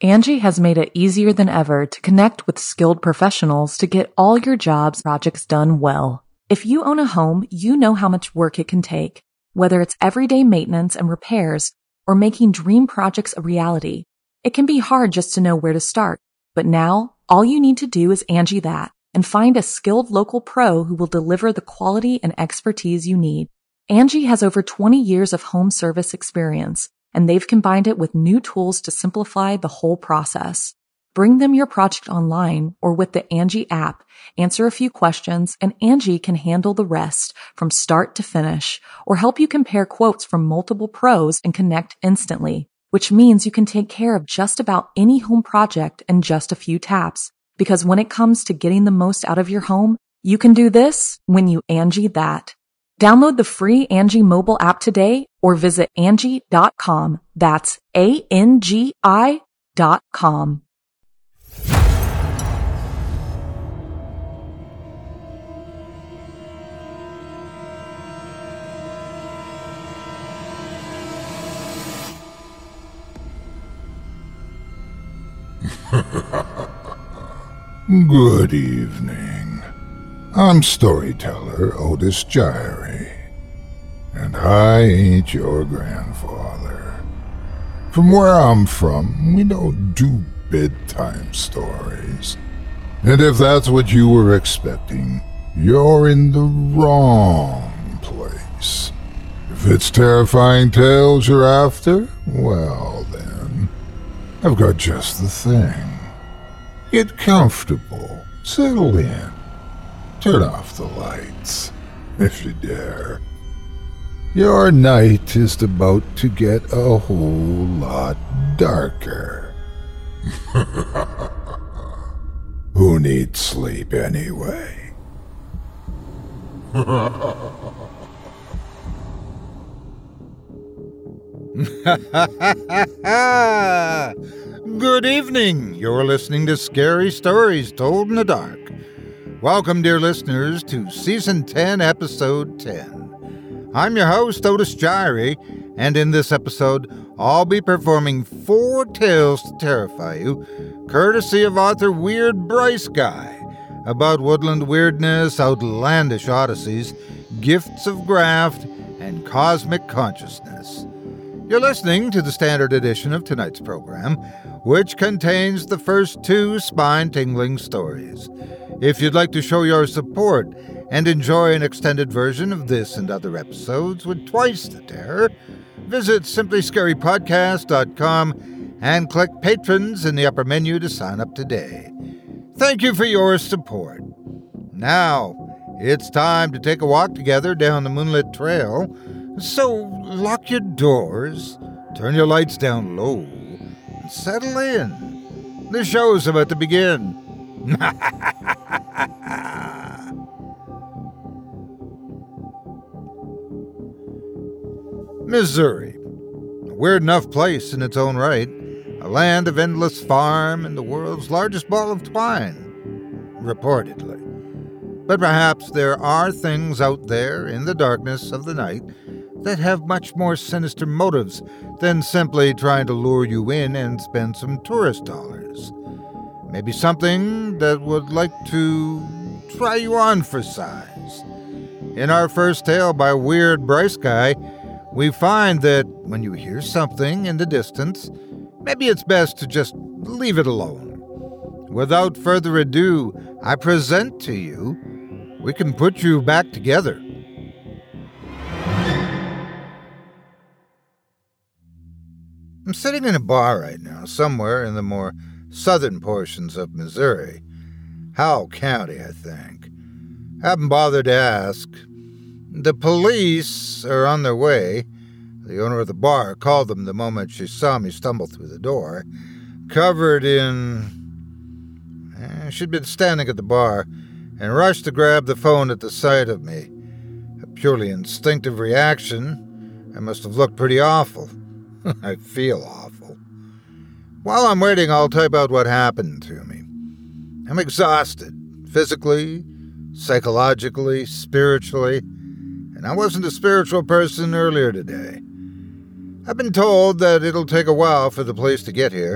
Angie has made it easier than ever to connect with skilled professionals to get all your jobs projects done well. If you own a home, you know how much work it can take, whether it's everyday maintenance and repairs or making dream projects a reality. It can be hard just to know where to start, but now all you need to do is Angie that and find a skilled local pro who will deliver the quality and expertise you need. Angie has over 20 years of home service experience, and they've combined it with new tools to simplify the whole process. Bring them your project online or with the Angie app, answer a few questions, and Angie can handle the rest from start to finish or help you compare quotes from multiple pros and connect instantly, which means you can take care of just about any home project in just a few taps. Because when it comes to getting the most out of your home, you can do this when you Angie that. Download the free Angie mobile app today or visit Angie.com. That's ANGI.com. Good evening. I'm storyteller Otis Gyrie, and I ain't your grandfather. From where I'm from, we don't do bedtime stories. And if that's what you were expecting, you're in the wrong place. If it's terrifying tales you're after, well then, I've got just the thing. Get comfortable, settle in, turn off the lights, if you dare. Your night is about to get a whole lot darker. Who needs sleep anyway? Good evening. You're listening to Scary Stories Told in the Dark. Welcome, dear listeners, to Season 10, Episode 10. I'm your host, Otis Gyrie, and in this episode, I'll be performing 4 tales to terrify you, courtesy of author Weird Bryce Guy, about woodland weirdness, outlandish odysseys, gifts of graft, and cosmic consciousness. You're listening to the standard edition of tonight's program, which contains the first 2 spine-tingling stories. If you'd like to show your support and enjoy an extended version of this and other episodes with twice the terror, visit simplyscarypodcast.com and click Patrons in the upper menu to sign up today. Thank you for your support. Now, it's time to take a walk together down the moonlit trail, so lock your doors, turn your lights down low, and settle in. The show's about to begin. Missouri. A weird enough place in its own right. A land of endless farm and the world's largest ball of twine, reportedly. But perhaps there are things out there in the darkness of the night that have much more sinister motives than simply trying to lure you in and spend some tourist dollars. Maybe something that would like to try you on for size. In our first tale by Weird Bryce Guy, we find that when you hear something in the distance, maybe it's best to just leave it alone. Without further ado, I present to you, we can put you back together. I'm sitting in a bar right now, somewhere in the more southern portions of Missouri. Howell County, I think. Haven't bothered to ask. The police are on their way. The owner of the bar called them the moment she saw me stumble through the door. Covered in... She'd been standing at the bar and rushed to grab the phone at the sight of me. A purely instinctive reaction. I must have looked pretty awful. I feel awful. While I'm waiting, I'll type out what happened to me. I'm exhausted, physically, psychologically, spiritually, and I wasn't a spiritual person earlier today. I've been told that it'll take a while for the police to get here,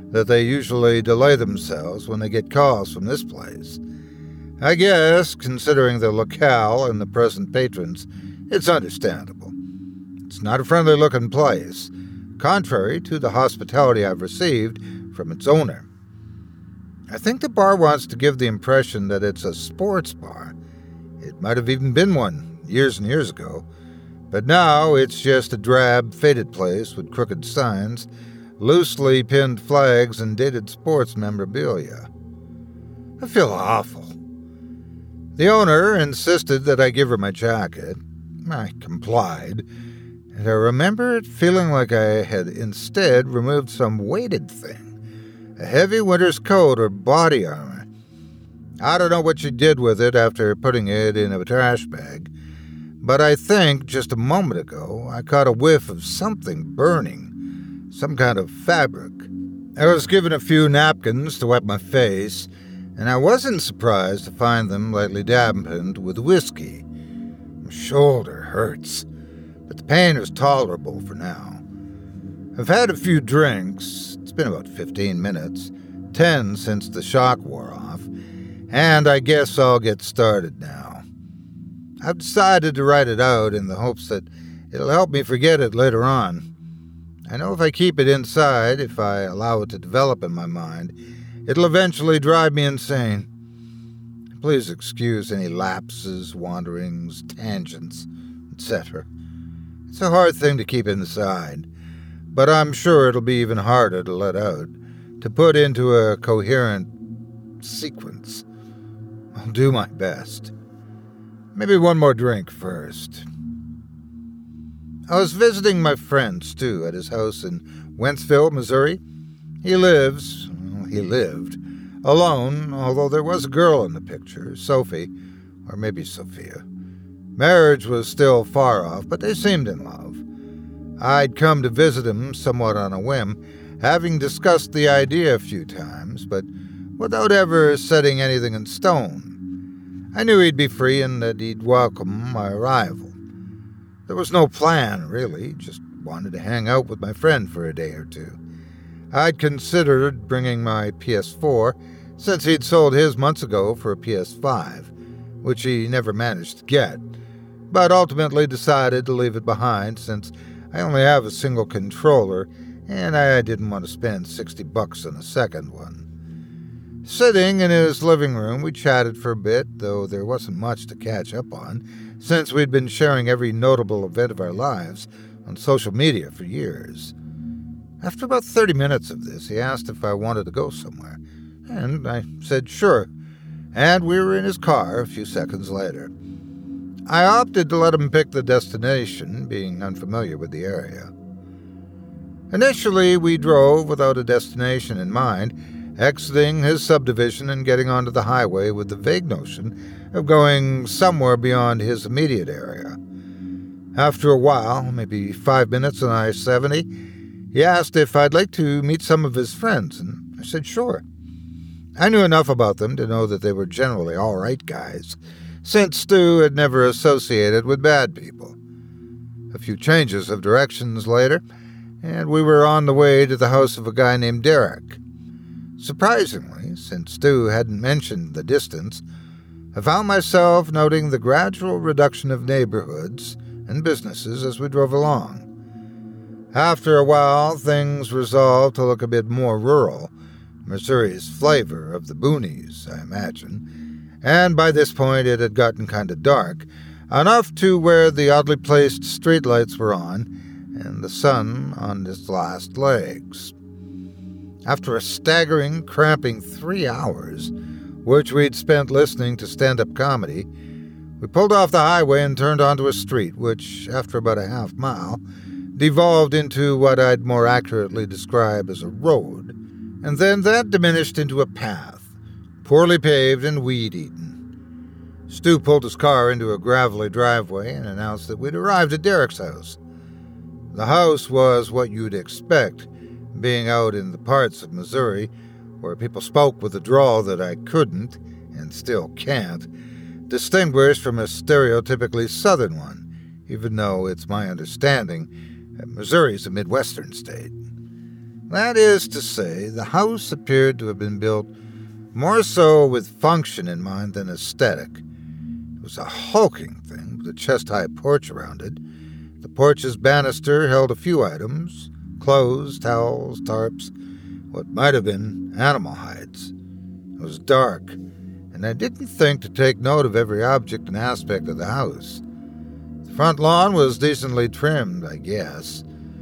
that they usually delay themselves when they get calls from this place. I guess, considering the locale and the present patrons, it's understandable. It's not a friendly-looking place, contrary to the hospitality I've received from its owner. I think the bar wants to give the impression that it's a sports bar. It might have even been one years and years ago, but now it's just a drab, faded place with crooked signs, loosely pinned flags, and dated sports memorabilia. I feel awful. The owner insisted that I give her my jacket. I complied, and I remember it feeling like I had instead removed some weighted thing, a heavy winter's coat or body armor. I don't know what she did with it after putting it in a trash bag, but I think just a moment ago I caught a whiff of something burning, some kind of fabric. I was given a few napkins to wipe my face, and I wasn't surprised to find them lightly dampened with whiskey. My shoulder hurts, but the pain is tolerable for now. I've had a few drinks. It's been about 15 minutes, 10 since the shock wore off, and I guess I'll get started now. I've decided to write it out in the hopes that it'll help me forget it later on. I know if I keep it inside, if I allow it to develop in my mind, it'll eventually drive me insane. Please excuse any lapses, wanderings, tangents, etc. It's a hard thing to keep inside, but I'm sure it'll be even harder to let out, to put into a coherent sequence. I'll do my best. Maybe one more drink first. I was visiting my friend Stu at his house in Wentzville, Missouri. He lived, alone, although there was a girl in the picture, Sophie, or maybe Sophia. Marriage was still far off, but they seemed in love. I'd come to visit him somewhat on a whim, having discussed the idea a few times, but without ever setting anything in stone. I knew he'd be free and that he'd welcome my arrival. There was no plan, really, just wanted to hang out with my friend for a day or two. I'd considered bringing my PS4, since he'd sold his months ago for a PS5, which he never managed to get, but ultimately decided to leave it behind since I only have a single controller and I didn't want to spend $60 on a second one. Sitting in his living room, we chatted for a bit, though there wasn't much to catch up on, since we'd been sharing every notable event of our lives on social media for years. After about 30 minutes of this, he asked if I wanted to go somewhere, and I said sure, and we were in his car a few seconds later. I opted to let him pick the destination, being unfamiliar with the area. Initially, we drove without a destination in mind, exiting his subdivision and getting onto the highway with the vague notion of going somewhere beyond his immediate area. After a while, maybe 5 minutes on I-70, he asked if I'd like to meet some of his friends, and I said sure. I knew enough about them to know that they were generally all right guys, since Stu had never associated with bad people. A few changes of directions later, and we were on the way to the house of a guy named Derek. Surprisingly, since Stu hadn't mentioned the distance, I found myself noting the gradual reduction of neighborhoods and businesses as we drove along. After a while, things resolved to look a bit more rural, Missouri's flavor of the boonies, I imagine, and by this point it had gotten kind of dark, enough to where the oddly placed streetlights were on and the sun on its last legs. After a staggering, cramping 3 hours, which we'd spent listening to stand-up comedy, we pulled off the highway and turned onto a street, which, after about a half mile, devolved into what I'd more accurately describe as a road, and then that diminished into a path, poorly paved and weed-eaten. Stu pulled his car into a gravelly driveway and announced that we'd arrived at Derek's house. The house was what you'd expect, being out in the parts of Missouri where people spoke with a drawl that I couldn't, and still can't, distinguish from a stereotypically Southern one, even though it's my understanding that Missouri's a Midwestern state. That is to say, the house appeared to have been built more so with function in mind than aesthetic. It was a hulking thing with a chest-high porch around it. The porch's banister held a few items: clothes, towels, tarps, what might have been animal hides. It was dark, and I didn't think to take note of every object and aspect of the house. The front lawn was decently trimmed, I guess.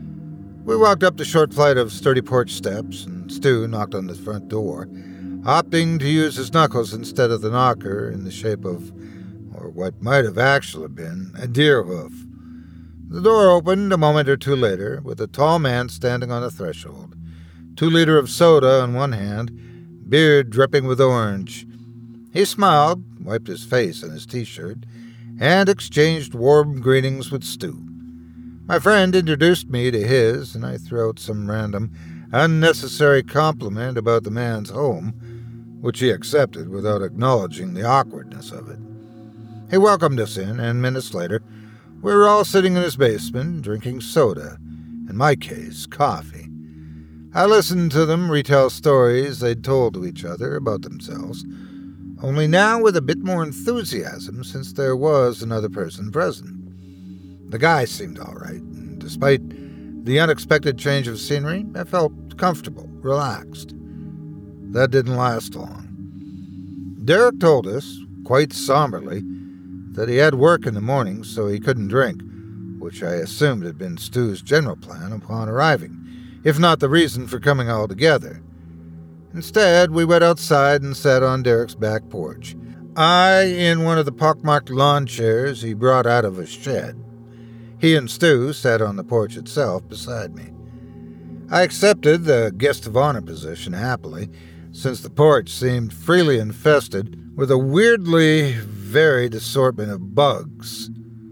We walked up the short flight of sturdy porch steps, and Stu knocked on the front door, opting to use his knuckles instead of the knocker in the shape of, or what might have actually been, a deer hoof. The door opened a moment or two later, with a tall man standing on the threshold, 2 liters of soda in one hand, beard dripping with orange. He smiled, wiped his face on his t-shirt, and exchanged warm greetings with Stu. My friend introduced me to his, and I threw out some random, unnecessary compliment about the man's home, which he accepted without acknowledging the awkwardness of it. He welcomed us in, and minutes later, we were all sitting in his basement, drinking soda, in my case, coffee. I listened to them retell stories they'd told to each other about themselves, only now with a bit more enthusiasm since there was another person present. The guy seemed all right, and despite the unexpected change of scenery, I felt comfortable, relaxed. That didn't last long. Derek told us, quite somberly, that he had work in the morning, so he couldn't drink, which I assumed had been Stu's general plan upon arriving, if not the reason for coming all together. Instead, we went outside and sat on Derek's back porch, I in one of the pockmarked lawn chairs he brought out of a shed. He and Stu sat on the porch itself beside me. I accepted the guest of honor position happily, since the porch seemed freely infested with a weirdly varied assortment of bugs.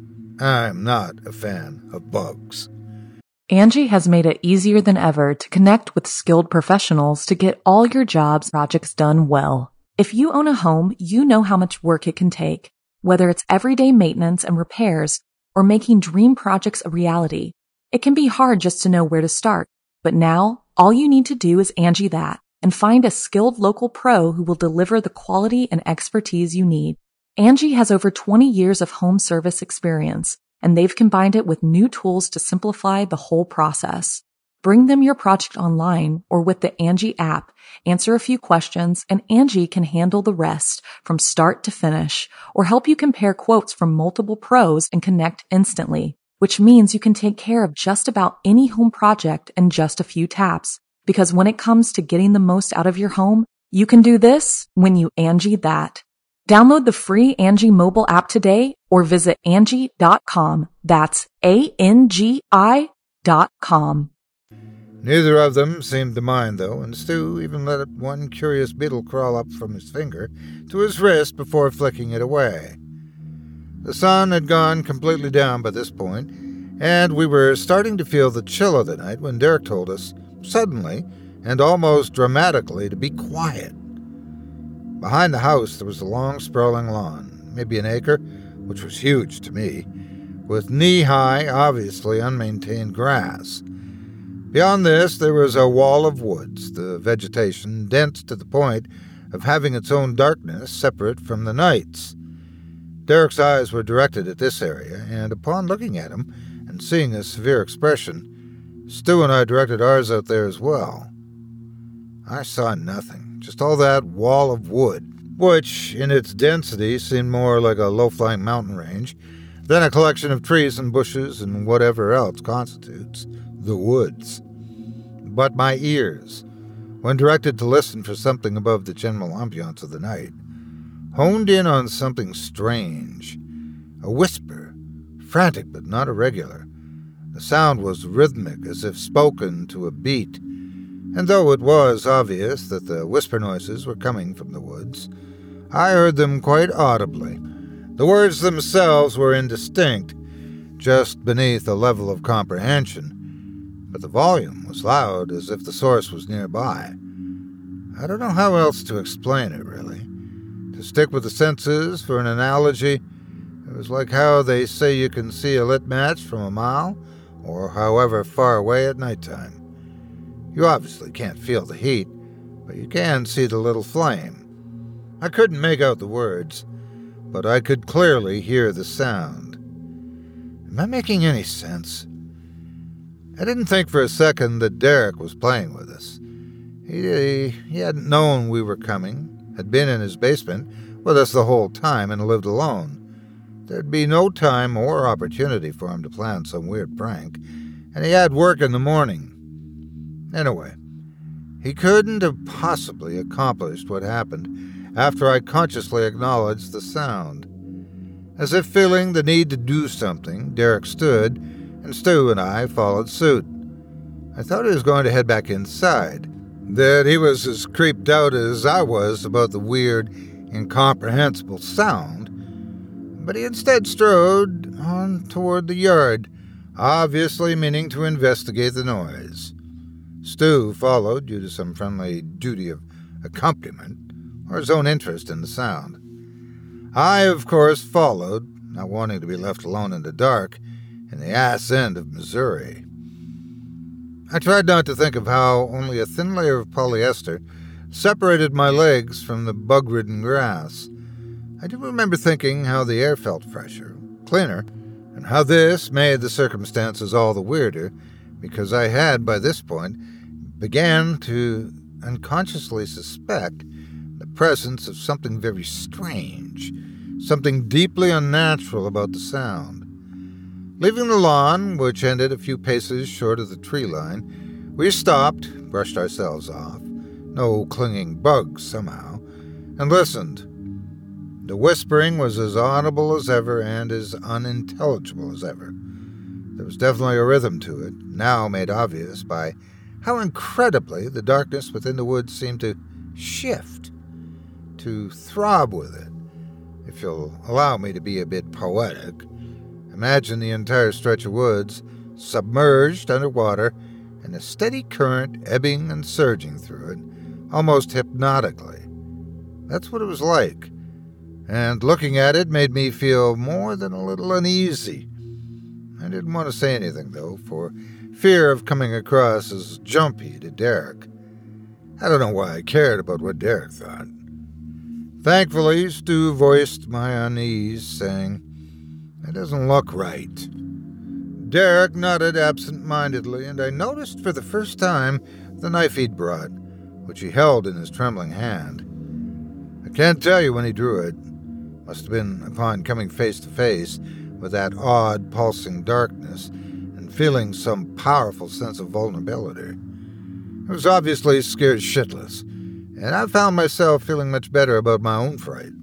I'm not a fan of bugs. Angie has made it easier than ever to connect with skilled professionals to get all your jobs projects done well. If you own a home, you know how much work it can take, whether it's everyday maintenance and repairs or making dream projects a reality. It can be hard just to know where to start, but now all you need to do is Angie that and find a skilled local pro who will deliver the quality and expertise you need. Angie has over 20 years of home service experience, and they've combined it with new tools to simplify the whole process. Bring them your project online or with the Angie app, answer a few questions, and Angie can handle the rest from start to finish, or help you compare quotes from multiple pros and connect instantly, which means you can take care of just about any home project in just a few taps. Because when it comes to getting the most out of your home, you can do this when you Angie that. Download the free Angie mobile app today or visit Angie.com. That's ANGI.com. Neither of them seemed to mind, though, and Stu even let one curious beetle crawl up from his finger to his wrist before flicking it away. The sun had gone completely down by this point, and we were starting to feel the chill of the night when Derek told us, suddenly and almost dramatically, to be quiet. Behind the house there was a long, sprawling lawn, maybe an acre, which was huge to me, with knee-high, obviously unmaintained grass. Beyond this, there was a wall of woods, the vegetation dense to the point of having its own darkness separate from the night's. Derek's eyes were directed at this area, and upon looking at him and seeing his severe expression, Stu and I directed ours out there as well. I saw nothing, just all that wall of wood, which, in its density, seemed more like a low-flying mountain range than a collection of trees and bushes and whatever else constitutes the woods. But my ears, when directed to listen for something above the general ambiance of the night, honed in on something strange. A whisper, frantic but not irregular. The sound was rhythmic, as if spoken to a beat, and though it was obvious that the whisper noises were coming from the woods, I heard them quite audibly. The words themselves were indistinct, just beneath a level of comprehension, but the volume was loud, as if the source was nearby. I don't know how else to explain it, really. To stick with the senses for an analogy, it was like how they say you can see a lit match from a mile, or however far away at nighttime. You obviously can't feel the heat, but you can see the little flame. I couldn't make out the words, but I could clearly hear the sound. Am I making any sense? I didn't think for a second that Derek was playing with us. He hadn't known we were coming, had been in his basement with us the whole time, and lived alone. There'd be no time or opportunity for him to plan some weird prank, and he had work in the morning. Anyway, he couldn't have possibly accomplished what happened after I consciously acknowledged the sound. As if feeling the need to do something, Derek stood, and Stu and I followed suit. I thought he was going to head back inside, that he was as creeped out as I was about the weird, incomprehensible sound, but he instead strode on toward the yard, obviously meaning to investigate the noise. Stu followed due to some friendly duty of accompaniment, or his own interest in the sound. I, of course, followed, not wanting to be left alone in the dark, in the ass end of Missouri. I tried not to think of how only a thin layer of polyester separated my legs from the bug-ridden grass. I do remember thinking how the air felt fresher, cleaner, and how this made the circumstances all the weirder, because I had, by this point, began to unconsciously suspect the presence of something very strange, something deeply unnatural about the sound. Leaving the lawn, which ended a few paces short of the tree line, we stopped, brushed ourselves off, no clinging bugs somehow, and listened. The whispering was as audible as ever and as unintelligible as ever. There was definitely a rhythm to it, now made obvious by how incredibly the darkness within the woods seemed to shift, to throb with it. If you'll allow me to be a bit poetic, imagine the entire stretch of woods submerged underwater and a steady current ebbing and surging through it, almost hypnotically. That's what it was like, and looking at it made me feel more than a little uneasy. I didn't want to say anything, though, for fear of coming across as jumpy to Derek. I don't know why I cared about what Derek thought. Thankfully, Stu voiced my unease, saying, "That doesn't look right." Derek nodded absent-mindedly, and I noticed for the first time the knife he'd brought, which he held in his trembling hand. I can't tell you when he drew it. Must have been upon coming face to face with that odd, pulsing darkness and feeling some powerful sense of vulnerability. I was obviously scared shitless, and I found myself feeling much better about my own fright.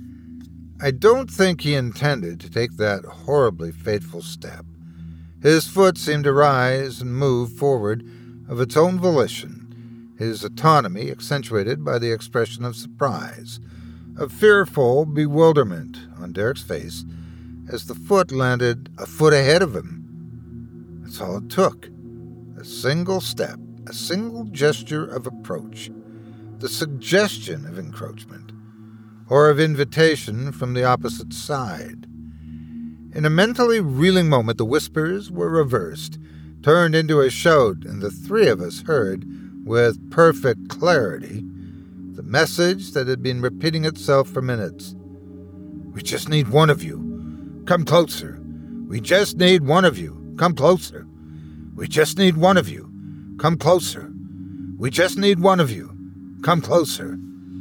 I don't think he intended to take that horribly fateful step. His foot seemed to rise and move forward of its own volition, his autonomy accentuated by the expression of surprise, of fearful bewilderment on Derek's face as the foot landed a foot ahead of him. That's all it took. A single step, a single gesture of approach, the suggestion of encroachment, or of invitation from the opposite side. In a mentally reeling moment, the whispers were reversed, turned into a shout, and the three of us heard, with perfect clarity, the message that had been repeating itself for minutes. "We just need one of you. Come closer. We just need one of you. Come closer. We just need one of you. Come closer. We just need one of you. Come closer."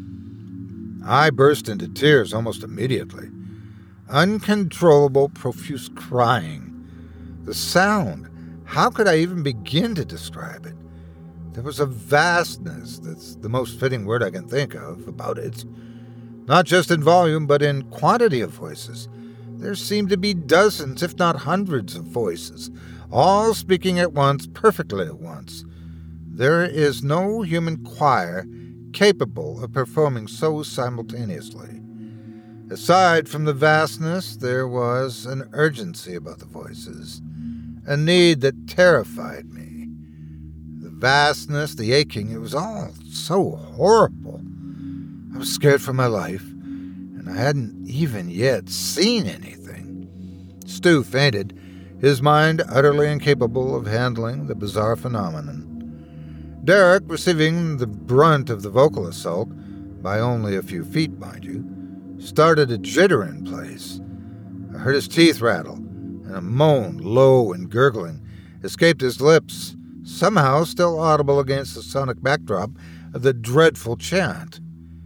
I burst into tears almost immediately. Uncontrollable, profuse crying. The sound. How could I even begin to describe it? There was a vastness, that's the most fitting word I can think of, about it. Not just in volume, but in quantity of voices. There seemed to be dozens, if not hundreds of voices, all speaking at once, perfectly at once. There is no human choir capable of performing so simultaneously. Aside from the vastness, there was an urgency about the voices, a need that terrified me. The vastness, the aching, it was all so horrible. I was scared for my life, and I hadn't even yet seen anything. Stu fainted, his mind utterly incapable of handling the bizarre phenomenon. Derek, receiving the brunt of the vocal assault, by only a few feet, mind you, started to jitter in place. I heard his teeth rattle, and a moan, low and gurgling, escaped his lips, somehow still audible against the sonic backdrop of the dreadful chant.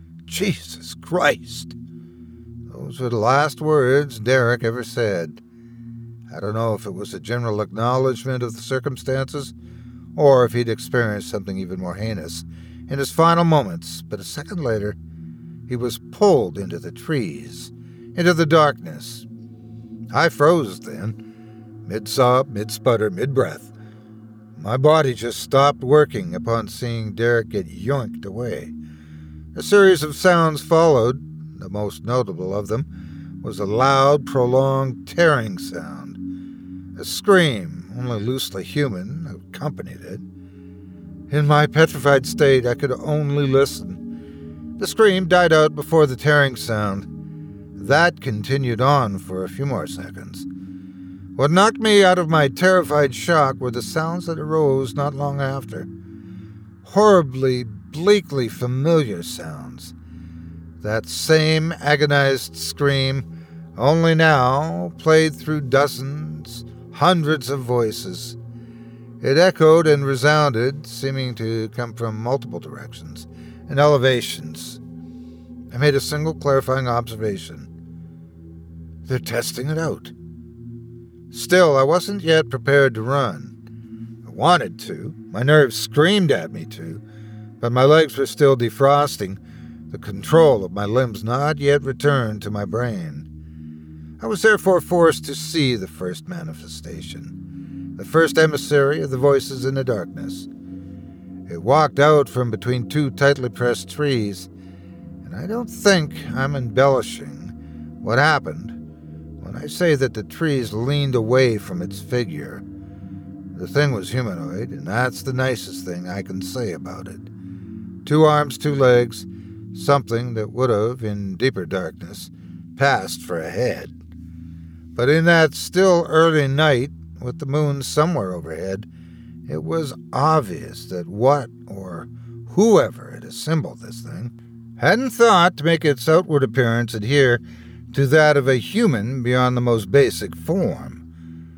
Jesus Christ! Those were the last words Derek ever said. I don't know if it was a general acknowledgement of the circumstances, or if he'd experienced something even more heinous in his final moments, but a second later, he was pulled into the trees, into the darkness. I froze then, mid-sob, mid-sputter, mid-breath. My body just stopped working upon seeing Derek get yoinked away. A series of sounds followed. The most notable of them was a loud, prolonged tearing sound. A scream, only loosely human, accompanied it. In my petrified state, I could only listen. The scream died out before the tearing sound. That continued on for a few more seconds. What knocked me out of my terrified shock were the sounds that arose not long after. Horribly, bleakly familiar sounds. That same agonized scream, only now played through dozens, hundreds of voices. It echoed and resounded, seeming to come from multiple directions and elevations. I made a single clarifying observation. They're testing it out. Still, I wasn't yet prepared to run. I wanted to. My nerves screamed at me to, but my legs were still defrosting, the control of my limbs not yet returned to my brain. I was therefore forced to see the first manifestation, the first emissary of the voices in the darkness. It walked out from between two tightly pressed trees, and I don't think I'm embellishing what happened when I say that the trees leaned away from its figure. The thing was humanoid, and that's the nicest thing I can say about it. 2 arms, 2 legs, something that would have, in deeper darkness, passed for a head. But in that still early night, with the moon somewhere overhead, it was obvious that what or whoever had assembled this thing hadn't thought to make its outward appearance adhere to that of a human beyond the most basic form.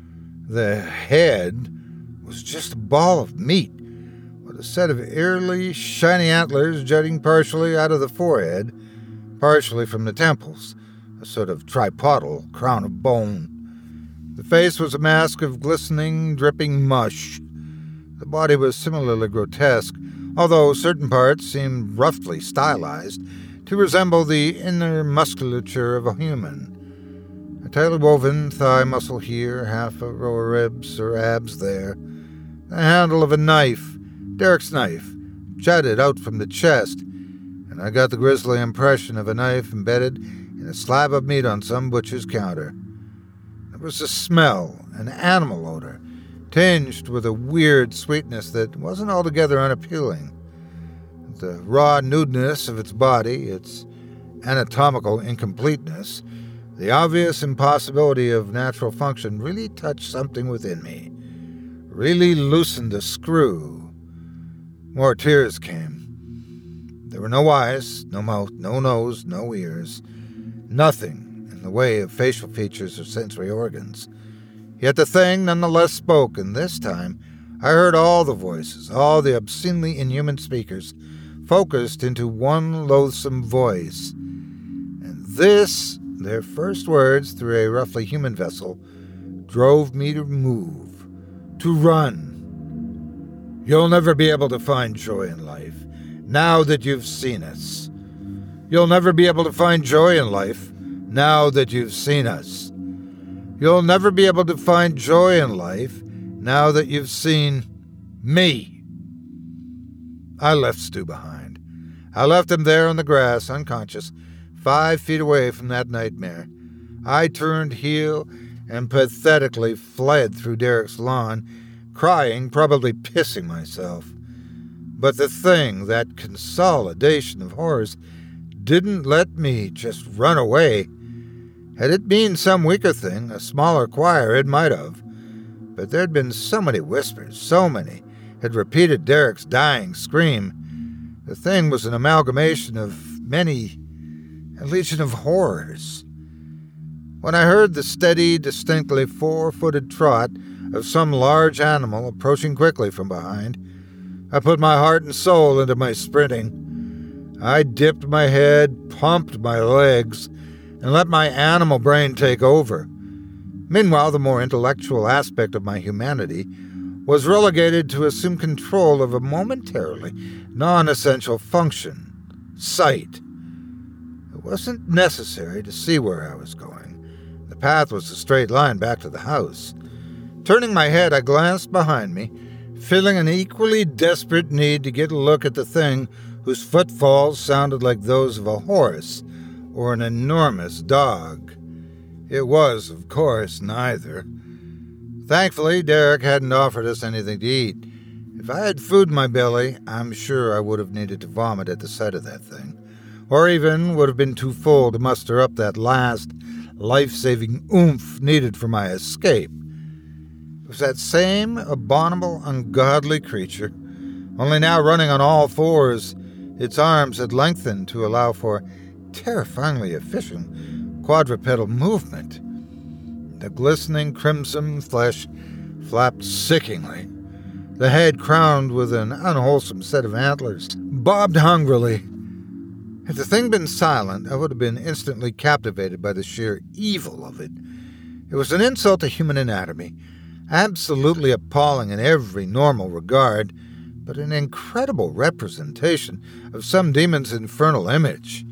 The head was just a ball of meat, with a set of eerily shiny antlers jutting partially out of the forehead, partially from the temples, a sort of tripodal crown of bone. The face was a mask of glistening, dripping mush. The body was similarly grotesque, although certain parts seemed roughly stylized to resemble the inner musculature of a human. A tightly woven thigh muscle here, half a row of ribs or abs there. The handle of a knife, Derek's knife, jutted out from the chest, and I got the grisly impression of a knife embedded in a slab of meat on some butcher's counter. There was a smell, an animal odor, tinged with a weird sweetness that wasn't altogether unappealing. The raw nudeness of its body, its anatomical incompleteness, the obvious impossibility of natural function really touched something within me, really loosened a screw. More tears came. There were no eyes, no mouth, no nose, no ears, nothing in the way of facial features or sensory organs. Yet the thing nonetheless spoke, and this time I heard all the voices, all the obscenely inhuman speakers, focused into one loathsome voice. And this, their first words through a roughly human vessel, drove me to move, to run. You'll never be able to find joy in life, now that you've seen us. You'll never be able to find joy in life, now that you've seen us. You'll never be able to find joy in life, now that you've seen me. I left Stu behind. I left him there on the grass, unconscious, 5 feet away from that nightmare. I turned heel and pathetically fled through Derek's lawn, crying, probably pissing myself. But the thing, that consolidation of horrors, didn't let me just run away. Had it been some weaker thing, a smaller choir, it might have. But there'd been so many whispers, so many, had repeated Derek's dying scream. The thing was an amalgamation of a legion of horrors. When I heard the steady, distinctly 4-footed trot of some large animal approaching quickly from behind, I put my heart and soul into my sprinting. I dipped my head, pumped my legs, and let my animal brain take over. Meanwhile, the more intellectual aspect of my humanity was relegated to assume control of a momentarily non-essential function, sight. It wasn't necessary to see where I was going. The path was a straight line back to the house. Turning my head, I glanced behind me, feeling an equally desperate need to get a look at the thing whose footfalls sounded like those of a horse or an enormous dog. It was, of course, neither. Thankfully, Derek hadn't offered us anything to eat. If I had food in my belly, I'm sure I would have needed to vomit at the sight of that thing, or even would have been too full to muster up that last life-saving oomph needed for my escape. It was that same abominable, ungodly creature, only now running on all fours. Its arms had lengthened to allow for terrifyingly efficient quadrupedal movement. The glistening crimson flesh flapped sickeningly. The head, crowned with an unwholesome set of antlers, bobbed hungrily. Had the thing been silent, I would have been instantly captivated by the sheer evil of it. It was an insult to human anatomy, absolutely appalling in every normal regard, but an incredible representation of some demon's infernal image.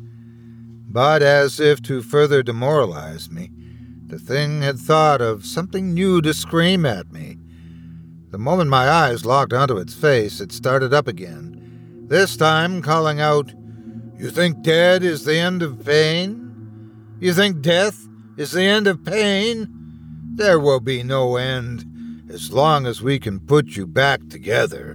But as if to further demoralize me, the thing had thought of something new to scream at me. The moment my eyes locked onto its face, it started up again, this time calling out, "You think dead is the end of pain? You think death is the end of pain? There will be no end, as long as we can put you back together."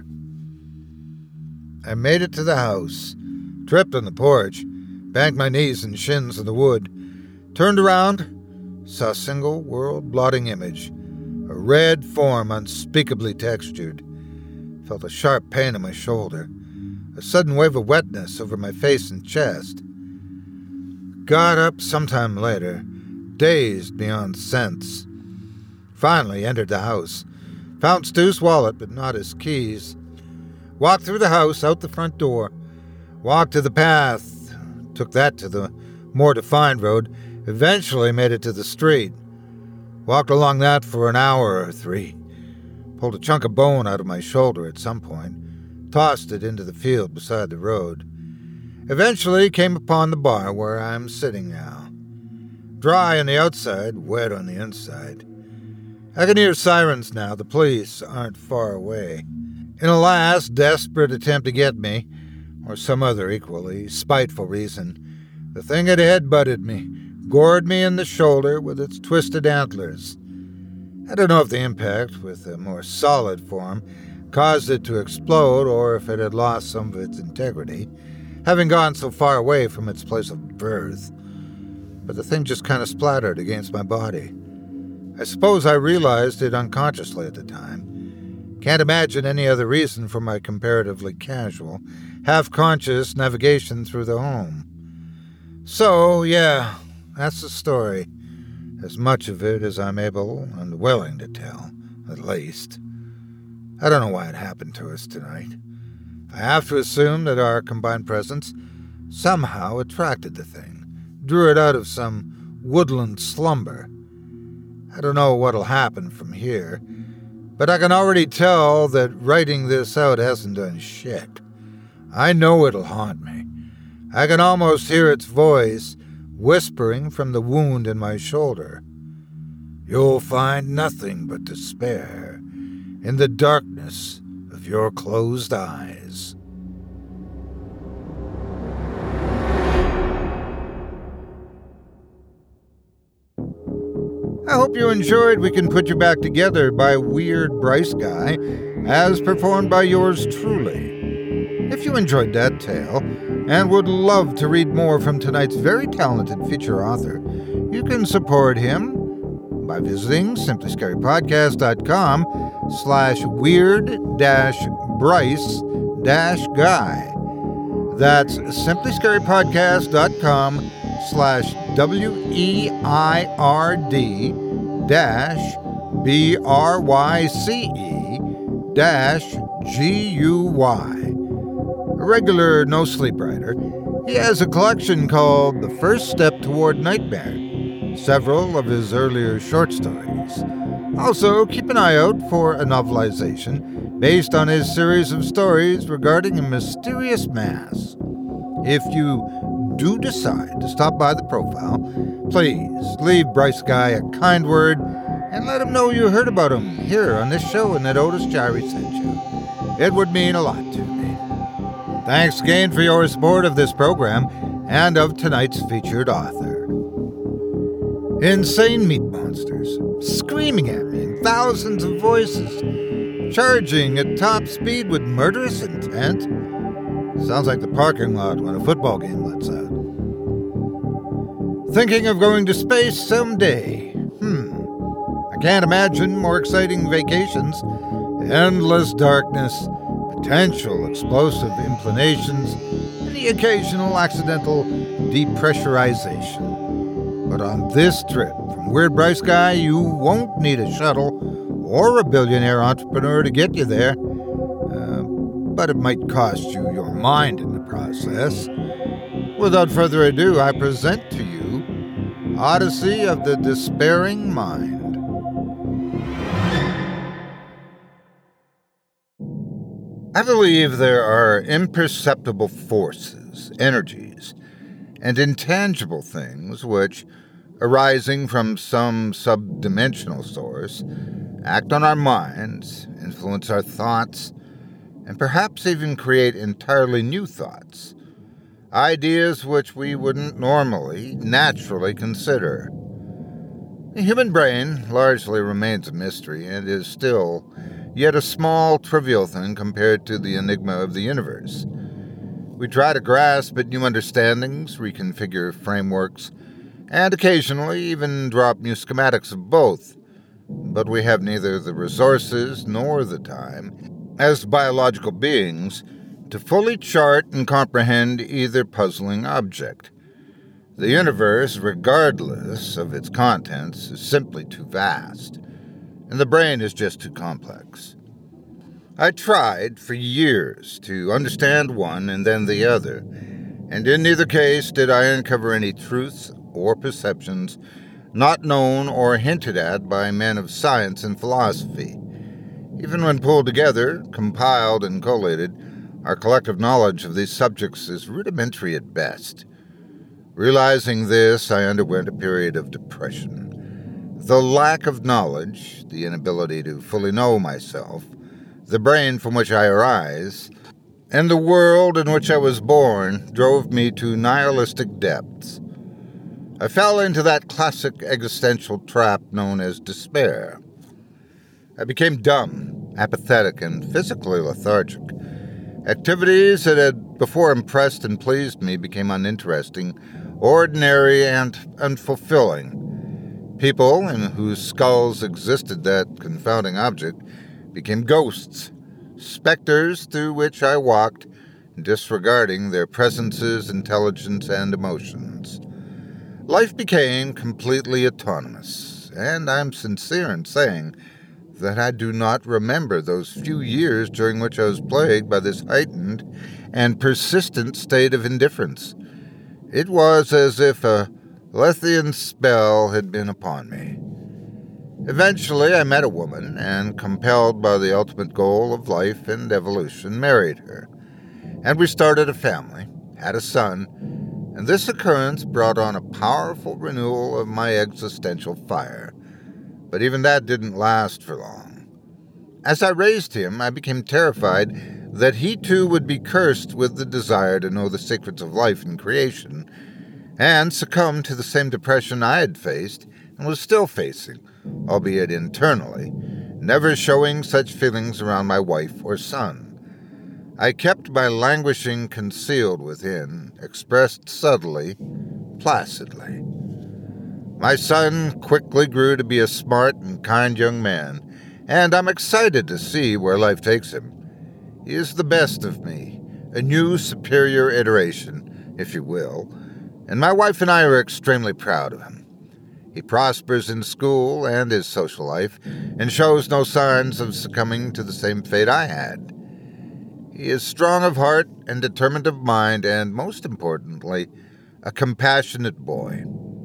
I made it to the house, tripped on the porch, banged my knees and shins in the wood, turned around, saw a single world-blotting image, a red form unspeakably textured, felt a sharp pain in my shoulder, a sudden wave of wetness over my face and chest. Got up sometime later, dazed beyond sense. Finally entered the house, found Stu's wallet but not his keys. Walked through the house, out the front door, walked to the path, took that to the more defined road, eventually made it to the street. Walked along that for an hour or 3. Pulled a chunk of bone out of my shoulder at some point, tossed it into the field beside the road. Eventually came upon the bar where I'm sitting now. Dry on the outside, wet on the inside. I can hear sirens now. The police aren't far away. In a last desperate attempt to get me, or some other equally spiteful reason, the thing had headbutted me, gored me in the shoulder with its twisted antlers. I don't know if the impact with a more solid form caused it to explode or if it had lost some of its integrity, having gone so far away from its place of birth. But the thing just kind of splattered against my body. I suppose I realized it unconsciously at the time. Can't imagine any other reason for my comparatively casual, half-conscious navigation through the home. So, yeah, that's the story. As much of it as I'm able and willing to tell, at least. I don't know why it happened to us tonight. I have to assume that our combined presence somehow attracted the thing, drew it out of some woodland slumber. I don't know what'll happen from here, but I can already tell that writing this out hasn't done shit. I know it'll haunt me. I can almost hear its voice whispering from the wound in my shoulder. You'll find nothing but despair in the darkness of your closed eyes. I hope you enjoyed We Can Put You Back Together by Weird Bryce Guy, as performed by yours truly. If you enjoyed that tale and would love to read more from tonight's very talented feature author, you can support him by visiting simplyscarypodcast.com/weird-bryce. @Bryce-Guy. That's simplyScaryPodcast.com/WEIRD-BRYCE-GUY. A regular no-sleep writer, he has a collection called The First Step Toward Nightmare, several of his earlier short stories. Also, keep an eye out for a novelization based on his series of stories regarding a mysterious mass. If you do decide to stop by the profile, please leave Bryce Guy a kind word and let him know you heard about him here on this show and that Otis Jiry sent you. It would mean a lot to me. Thanks again for your support of this program and of tonight's featured author. Insane meat monsters, screaming at me in thousands of voices, charging at top speed with murderous intent. Sounds like the parking lot when a football game lets out. Thinking of going to space someday. I can't imagine more exciting vacations. Endless darkness, potential explosive inclinations, and the occasional accidental depressurization. But on this trip from Weird Bryce Guy, you won't need a shuttle or a billionaire entrepreneur to get you there. But it might cost you your mind in the process. Without further ado, I present to you Odyssey of the Despairing Mind. I believe there are imperceptible forces, energies, and intangible things which, arising from some subdimensional source, act on our minds, influence our thoughts, and perhaps even create entirely new thoughts, ideas which we wouldn't normally, naturally consider. The human brain largely remains a mystery and is still yet a small, trivial thing compared to the enigma of the universe. We try to grasp at new understandings, reconfigure frameworks, and occasionally even drop new schematics of both, but we have neither the resources nor the time, as biological beings, to fully chart and comprehend either puzzling object. The universe, regardless of its contents, is simply too vast, and the brain is just too complex. I tried for years to understand one and then the other, and in neither case did I uncover any truths or perceptions not known or hinted at by men of science and philosophy. Even when pulled together, compiled and collated, our collective knowledge of these subjects is rudimentary at best. Realizing this, I underwent a period of depression. The lack of knowledge, the inability to fully know myself, the brain from which I arise, and the world in which I was born drove me to nihilistic depths. I fell into that classic existential trap known as despair. I became dumb, apathetic, and physically lethargic. Activities that had before impressed and pleased me became uninteresting, ordinary, and unfulfilling. People in whose skulls existed that confounding object became ghosts, specters through which I walked, disregarding their presences, intelligence, and emotions. Life became completely autonomous, and I'm sincere in saying that I do not remember those few years during which I was plagued by this heightened and persistent state of indifference. It was as if a Lethean spell had been upon me. Eventually, I met a woman, and, compelled by the ultimate goal of life and evolution, married her. And we started a family, had a son, and this occurrence brought on a powerful renewal of my existential fire. But even that didn't last for long. As I raised him, I became terrified that he too would be cursed with the desire to know the secrets of life and creation, and succumb to the same depression I had faced and was still facing, albeit internally, never showing such feelings around my wife or son. I kept my languishing concealed within, expressed subtly, placidly. My son quickly grew to be a smart and kind young man, and I'm excited to see where life takes him. He is the best of me, a new superior iteration, if you will, and my wife and I are extremely proud of him. He prospers in school and his social life, and shows no signs of succumbing to the same fate I had. He is strong of heart and determined of mind, and, most importantly, a compassionate boy.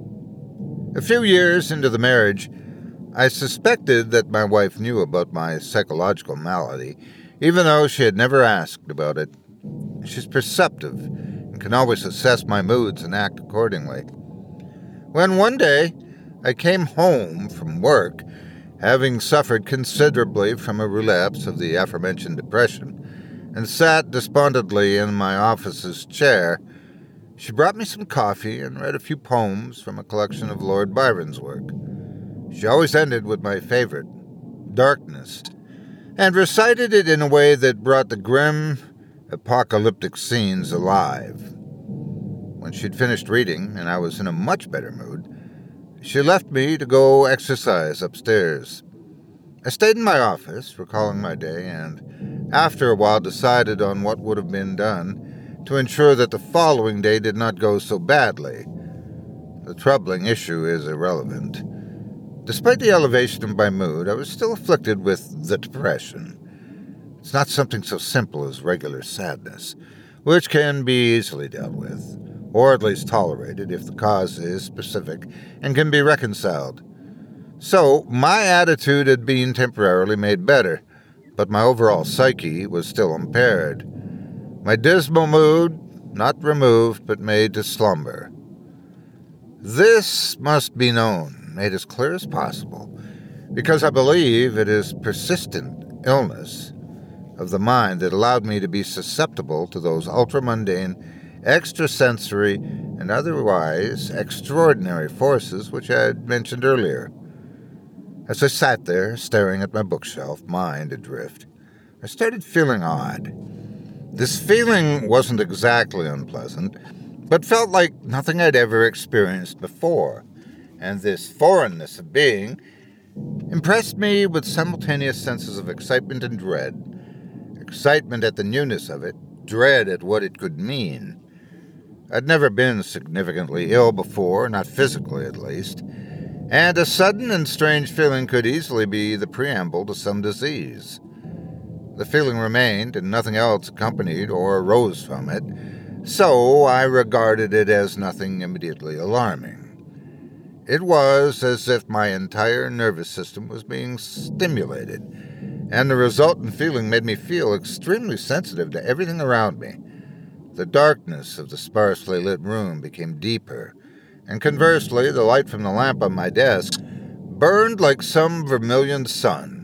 A few years into the marriage, I suspected that my wife knew about my psychological malady, even though she had never asked about it. She's perceptive and can always assess my moods and act accordingly. When one day I came home from work, having suffered considerably from a relapse of the aforementioned depression, and sat despondently in my office's chair, she brought me some coffee and read a few poems from a collection of Lord Byron's work. She always ended with my favorite, Darkness, and recited it in a way that brought the grim, apocalyptic scenes alive. When she'd finished reading, and I was in a much better mood, she left me to go exercise upstairs. I stayed in my office, recalling my day, and after a while decided on what would have been done to ensure that the following day did not go so badly. The troubling issue is irrelevant. Despite the elevation of my mood, I was still afflicted with the depression. It's not something so simple as regular sadness, which can be easily dealt with, or at least tolerated if the cause is specific and can be reconciled. So, my attitude had been temporarily made better, but my overall psyche was still impaired. My dismal mood, not removed, but made to slumber. This must be known, made as clear as possible, because I believe it is persistent illness of the mind that allowed me to be susceptible to those ultra-mundane, extrasensory, and otherwise extraordinary forces which I had mentioned earlier. As I sat there, staring at my bookshelf, mind adrift, I started feeling odd. This feeling wasn't exactly unpleasant, but felt like nothing I'd ever experienced before, and this foreignness of being impressed me with simultaneous senses of excitement and dread. Excitement at the newness of it, dread at what it could mean. I'd never been significantly ill before, not physically at least, and a sudden and strange feeling could easily be the preamble to some disease. The feeling remained, and nothing else accompanied or arose from it, so I regarded it as nothing immediately alarming. It was as if my entire nervous system was being stimulated, and the resultant feeling made me feel extremely sensitive to everything around me. The darkness of the sparsely lit room became deeper, and conversely, the light from the lamp on my desk burned like some vermilion sun.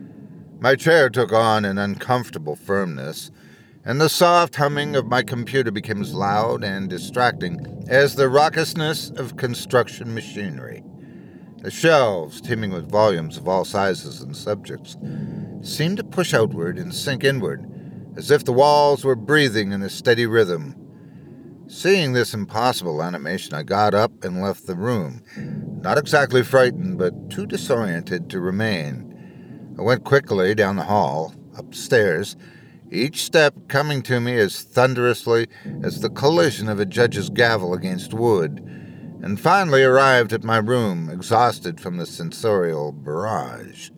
My chair took on an uncomfortable firmness, and the soft humming of my computer became as loud and distracting as the raucousness of construction machinery. The shelves, teeming with volumes of all sizes and subjects, seemed to push outward and sink inward, as if the walls were breathing in a steady rhythm. Seeing this impossible animation, I got up and left the room, not exactly frightened, but too disoriented to remain. I went quickly down the hall, upstairs, each step coming to me as thunderously as the collision of a judge's gavel against wood, and finally arrived at my room, exhausted from the sensorial barrage.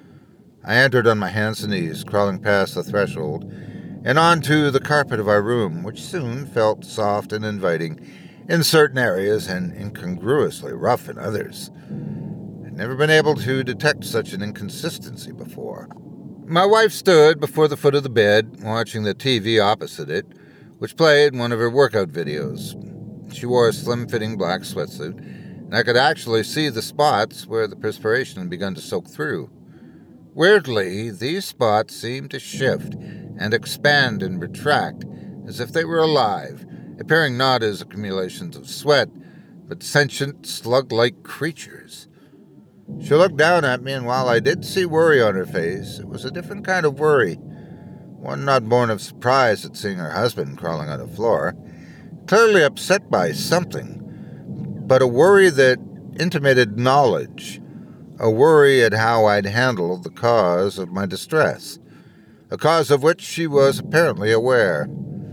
I entered on my hands and knees, crawling past the threshold, and onto the carpet of our room, which soon felt soft and inviting in certain areas and incongruously rough in others. I'd never been able to detect such an inconsistency before. My wife stood before the foot of the bed, watching the TV opposite it, which played one of her workout videos. She wore a slim-fitting black sweatsuit, and I could actually see the spots where the perspiration had begun to soak through. Weirdly, these spots seemed to shift and expand and retract, as if they were alive, appearing not as accumulations of sweat, but sentient, slug-like creatures. She looked down at me, and while I did see worry on her face, it was a different kind of worry, one not born of surprise at seeing her husband crawling on the floor, clearly upset by something, but a worry that intimated knowledge, a worry at how I'd handled the cause of my distress. a cause of which she was apparently aware.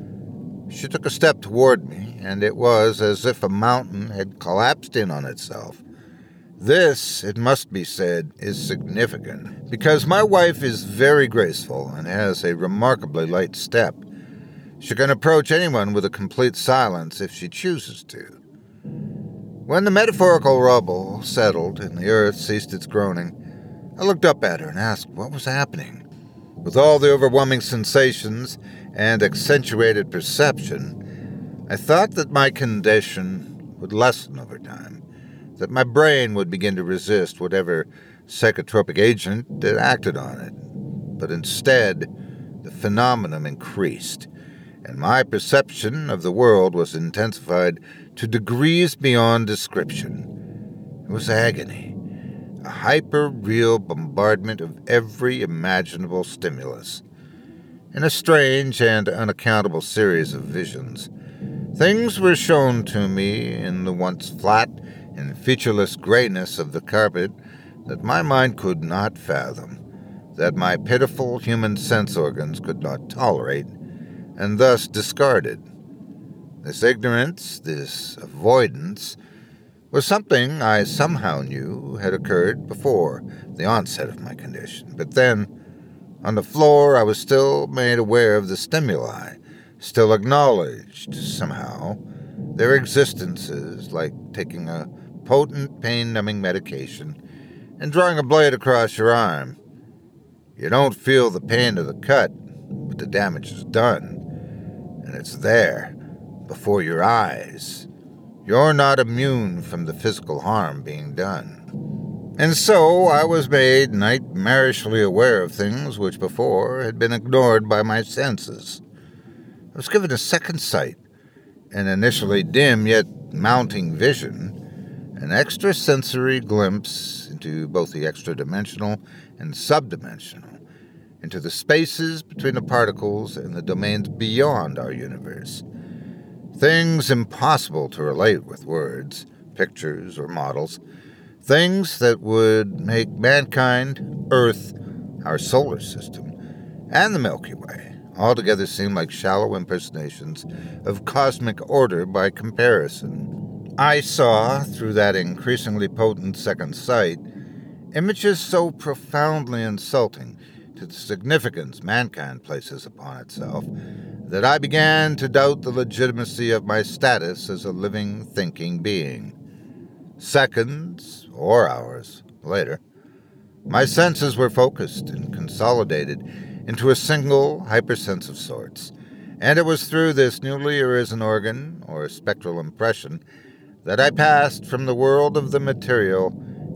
She took a step toward me, and it was as if a mountain had collapsed in on itself. This, it must be said, is significant, because my wife is very graceful and has a remarkably light step. She can approach anyone with a complete silence if she chooses to. When the metaphorical rubble settled and the earth ceased its groaning, I looked up at her and asked what was happening. With all the overwhelming sensations and accentuated perception, I thought that my condition would lessen over time, that my brain would begin to resist whatever psychotropic agent that acted on it. But instead, the phenomenon increased, and my perception of the world was intensified to degrees beyond description. It was agony, a hyper-real bombardment of every imaginable stimulus. In a strange and unaccountable series of visions, things were shown to me in the once flat and featureless grayness of the carpet that my mind could not fathom, that my pitiful human sense organs could not tolerate, and thus discarded. This ignorance, this avoidance, was something I somehow knew had occurred before the onset of my condition. But then, on the floor, I was still made aware of the stimuli, still acknowledged, somehow, their existences, like taking a potent pain-numbing medication and drawing a blade across your arm. You don't feel the pain of the cut, but the damage is done, and it's there, before your eyes. You're not immune from the physical harm being done. And so I was made nightmarishly aware of things which before had been ignored by my senses. I was given a second sight, an initially dim yet mounting vision, an extrasensory glimpse into both the extra-dimensional and subdimensional, into the spaces between the particles and the domains beyond our universe. Things impossible to relate with words, pictures, or models. Things that would make mankind, Earth, our solar system, and the Milky Way altogether seem like shallow impersonations of cosmic order by comparison. I saw, through that increasingly potent second sight, images so profoundly insulting to the significance mankind places upon itself that I began to doubt the legitimacy of my status as a living, thinking being. Seconds, or hours, later, my senses were focused and consolidated into a single hypersense of sorts, and it was through this newly arisen organ, or spectral impression, that I passed from the world of the material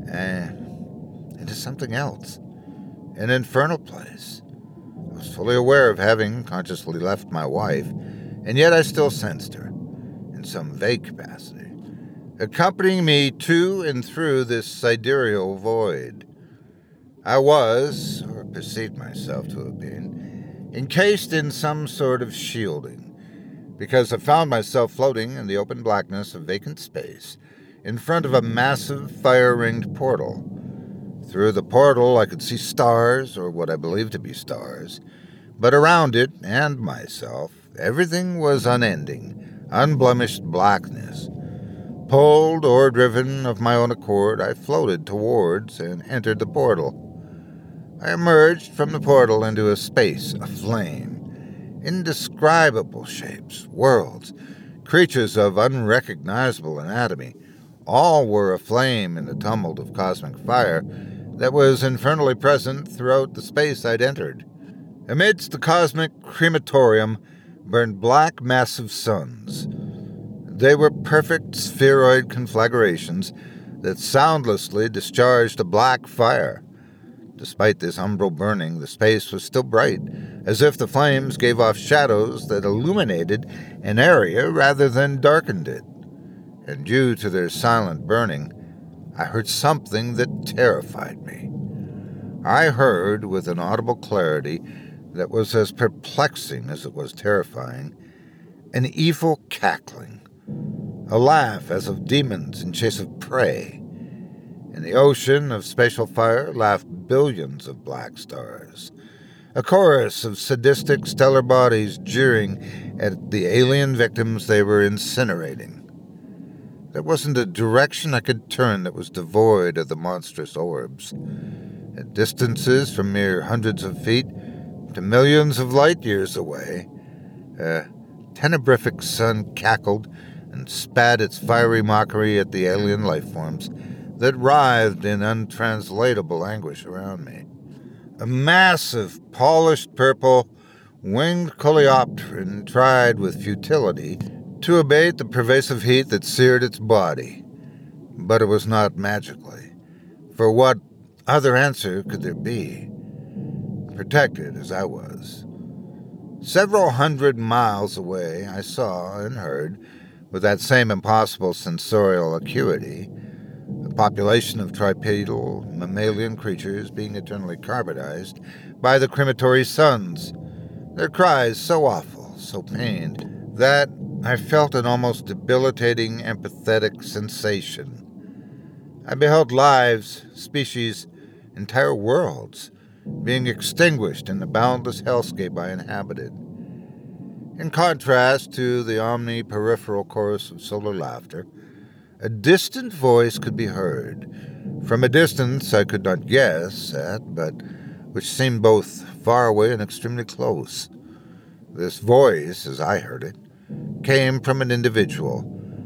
into something else, an infernal place. I was fully aware of having consciously left my wife, and yet I still sensed her, in some vague capacity, accompanying me to and through this sidereal void. I was, or perceived myself to have been, encased in some sort of shielding, because I found myself floating in the open blackness of vacant space, in front of a massive fire-ringed portal. Through the portal I could see stars, or what I believed to be stars, but around it, and myself, everything was unending, unblemished blackness. Pulled or driven of my own accord, I floated towards and entered the portal. I emerged from the portal into a space aflame. Indescribable shapes, worlds, creatures of unrecognizable anatomy, all were aflame in the tumult of cosmic fire that was infernally present throughout the space I'd entered. Amidst the cosmic crematorium burned black, massive suns. They were perfect spheroid conflagrations that soundlessly discharged a black fire. Despite this umbral burning, the space was still bright, as if the flames gave off shadows that illuminated an area rather than darkened it. And due to their silent burning, I heard something that terrified me. I heard, with an audible clarity that was as perplexing as it was terrifying, an evil cackling, a laugh as of demons in chase of prey. In the ocean of spatial fire laughed billions of black stars. A chorus of sadistic stellar bodies jeering at the alien victims they were incinerating. There wasn't a direction I could turn that was devoid of the monstrous orbs. At distances from mere hundreds of feet to millions of light years away, a tenebrific sun cackled and spat its fiery mockery at the alien life forms that writhed in untranslatable anguish around me. A massive, polished purple, winged coleopteran tried with futility to abate the pervasive heat that seared its body. But it was not magically. For what other answer could there be? Protected as I was. Several hundred miles away, I saw and heard, with that same impossible sensorial acuity, a population of tripedal mammalian creatures being eternally carbonized by the crematory suns, their cries so awful, so pained, that I felt an almost debilitating empathetic sensation. I beheld lives, species, entire worlds being extinguished in the boundless hellscape I inhabited. In contrast to the omniperipheral chorus of solar laughter, a distant voice could be heard, from a distance I could not guess at, but which seemed both far away and extremely close. This voice, as I heard it, came from an individual,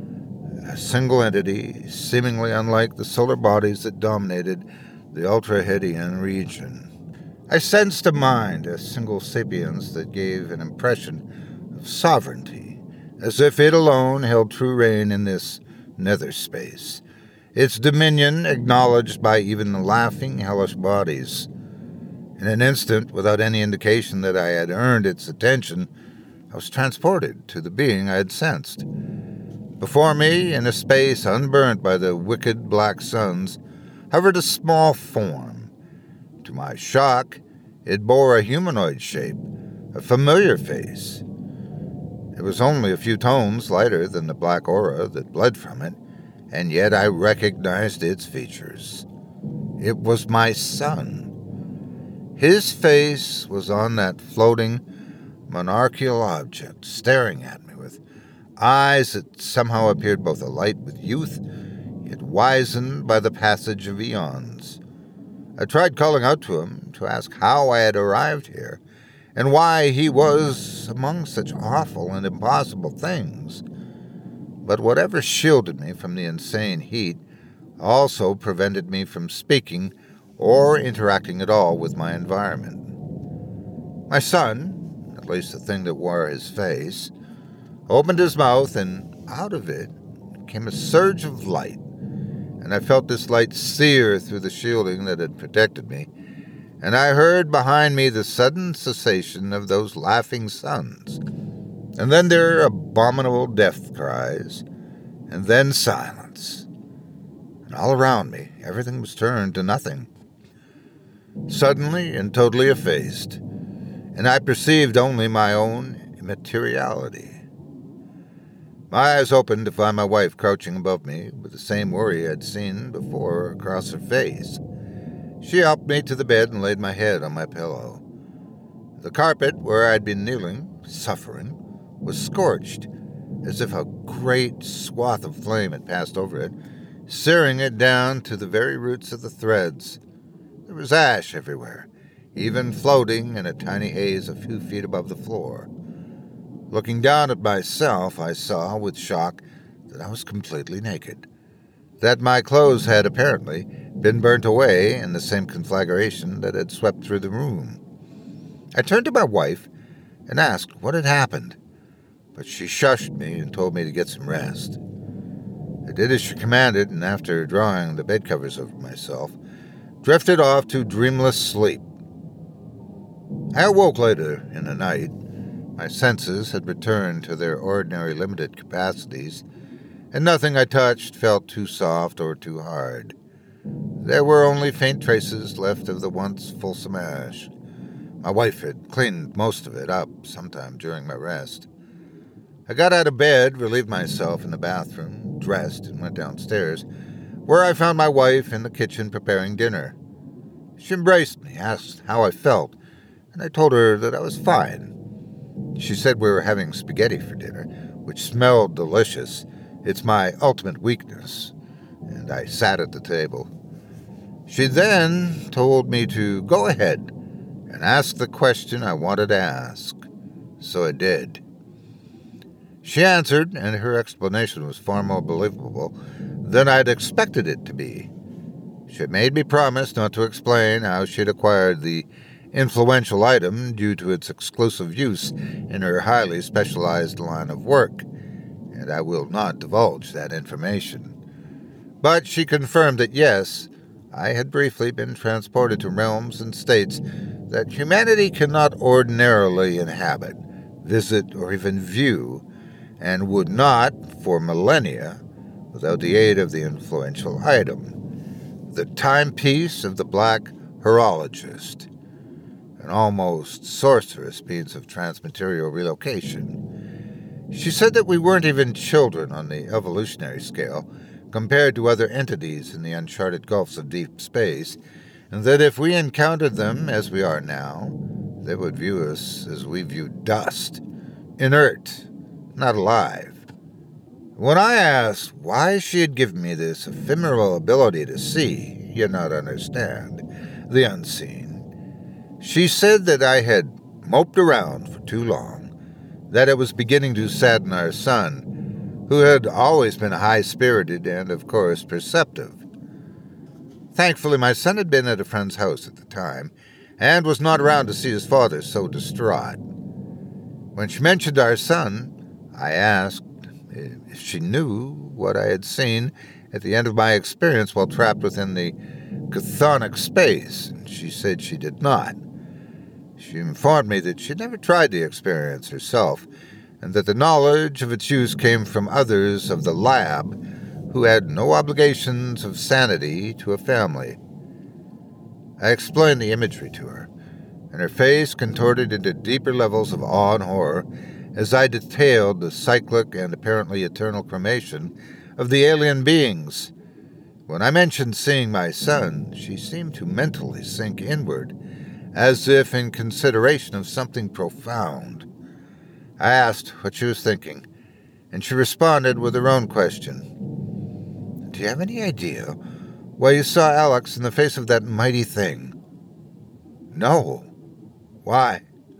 a single entity seemingly unlike the solar bodies that dominated the Ultra-Hadean region. I sensed a mind, a single sapiens that gave an impression of sovereignty, as if it alone held true reign in this nether space, its dominion acknowledged by even the laughing, hellish bodies. In an instant, without any indication that I had earned its attention, I was transported to the being I had sensed. Before me, in a space unburnt by the wicked black suns, hovered a small form. To my shock, it bore a humanoid shape, a familiar face. It was only a few tones lighter than the black aura that bled from it, and yet I recognized its features. It was my son. His face was on that floating, monarchical object, staring at me with eyes that somehow appeared both alight with youth, yet wizened by the passage of eons. I tried calling out to him to ask how I had arrived here, and why he was among such awful and impossible things. But whatever shielded me from the insane heat also prevented me from speaking or interacting at all with my environment. My son, at least the thing that wore his face, opened his mouth, and out of it came a surge of light, and I felt this light sear through the shielding that had protected me, and I heard behind me the sudden cessation of those laughing suns, and then their abominable death cries, and then silence. And all around me, everything was turned to nothing. Suddenly and totally effaced, and I perceived only my own immateriality. My eyes opened to find my wife crouching above me with the same worry I had seen before across her face. She helped me to the bed and laid my head on my pillow. The carpet where I'd been kneeling, suffering, was scorched, as if a great swath of flame had passed over it, searing it down to the very roots of the threads. There was ash everywhere, even floating in a tiny haze a few feet above the floor. Looking down at myself, I saw with shock that I was completely naked, that my clothes had apparently been burnt away in the same conflagration that had swept through the room. I turned to my wife and asked what had happened, but she shushed me and told me to get some rest. I did as she commanded, and after drawing the bed covers over myself, drifted off to dreamless sleep. I awoke later in the night. My senses had returned to their ordinary limited capacities, and nothing I touched felt too soft or too hard. There were only faint traces left of the once fulsome ash. My wife had cleaned most of it up sometime during my rest. I got out of bed, relieved myself in the bathroom, dressed, and went downstairs, where I found my wife in the kitchen preparing dinner. She embraced me, asked how I felt, and I told her that I was fine. She said we were having spaghetti for dinner, which smelled delicious. It's my ultimate weakness, and I sat at the table. She then told me to go ahead and ask the question I wanted to ask, so I did. She answered, and her explanation was far more believable than I'd expected it to be. She made me promise not to explain how she'd acquired the influential item due to its exclusive use in her highly specialized line of work, and I will not divulge that information. But she confirmed that yes, I had briefly been transported to realms and states that humanity cannot ordinarily inhabit, visit, or even view, and would not, for millennia, without the aid of the influential item, the timepiece of the Black Horologist, an almost sorcerous means of transmaterial relocation. She said that we weren't even children on the evolutionary scale compared to other entities in the uncharted gulfs of deep space, and that if we encountered them as we are now, they would view us as we view dust, inert, not alive. When I asked why she had given me this ephemeral ability to see, yet not understand, the unseen, she said that I had moped around for too long, that it was beginning to sadden our son, who had always been high-spirited and, of course, perceptive. Thankfully, my son had been at a friend's house at the time, and was not around to see his father so distraught. When she mentioned our son, I asked if she knew what I had seen at the end of my experience while trapped within the chthonic space, and she said she did not. She informed me that she had never tried the experience herself, and that the knowledge of its use came from others of the lab who had no obligations of sanity to a family. I explained the imagery to her, and her face contorted into deeper levels of awe and horror as I detailed the cyclic and apparently eternal cremation of the alien beings. When I mentioned seeing my son, she seemed to mentally sink inward, as if in consideration of something profound. I asked what she was thinking, and she responded with her own question. Do you have any idea why you saw Alex in the face of that mighty thing? No. Why?